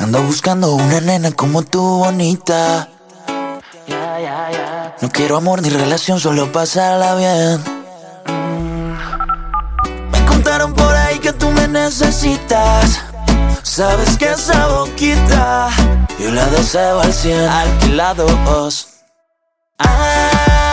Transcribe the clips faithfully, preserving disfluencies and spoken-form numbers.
Ando buscando una nena como tú, bonita. No quiero amor ni relación, solo pasarla bien. Me contaron por ahí que tú me necesitas. Sabes que esa boquita yo la deseo al cien, alquilados. Ay,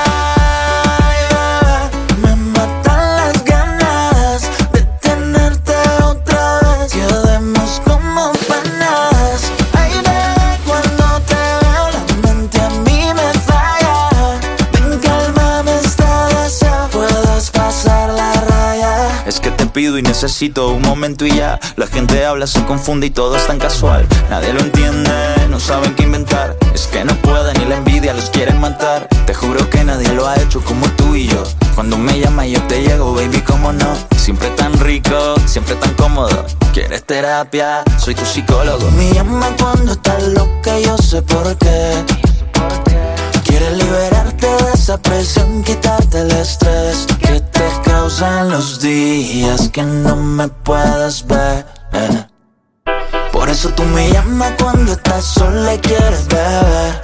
bebé, me matan las ganas de tenerte otra vez. Quedemos como panas. Ay, bebé, cuando te veo la mente a mí me falla. Ven, cálmame esta deseo, puedes pasar la raya. Es que te pido y necesito un momento y ya. La gente habla, se confunde y todo es tan casual. Nadie lo entiende, no saben qué inventar. Es que no pueden y la envidia los quieren matar. Te juro que nadie lo ha hecho como tú y yo. Cuando me llamas yo te llego, baby, cómo no. Siempre tan rico, siempre tan cómodo. ¿Quieres terapia? Soy tu psicólogo. Me llama cuando estás loca, yo sé por qué. Quieres liberarte de esa presión, quitarte el estrés que te causan los días que no me puedes ver. Por eso tú me llamas cuando estás sola y quieres beber.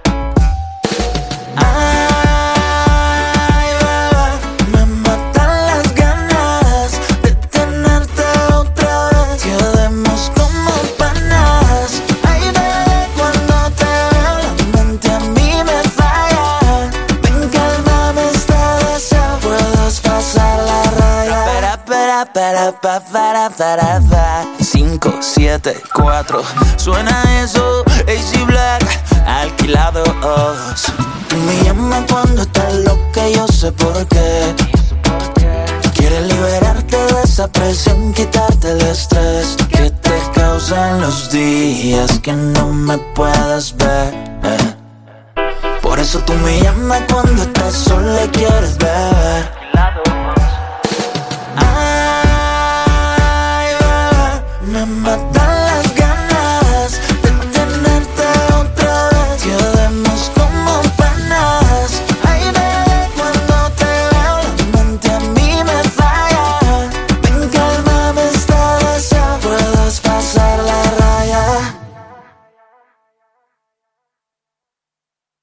Ay, bebé, me matan las ganas de tenerte otra vez. Quedemos como panas. Ay, bebé, cuando te veo la mente a mí me falla. Ven, cálmame esta deseo, puedes pasar la raya. Para, para, para, para, para, para, para. Cinco, siete, cuatro. Suena eso, A C Black, alquilados. Me llama cuando estás loca, yo sé por qué. Quieres liberarte de esa presión, quitarte el estrés que te causan los días que no me puedes ver. Por eso tú me llamas cuando estás sola y quieres ver.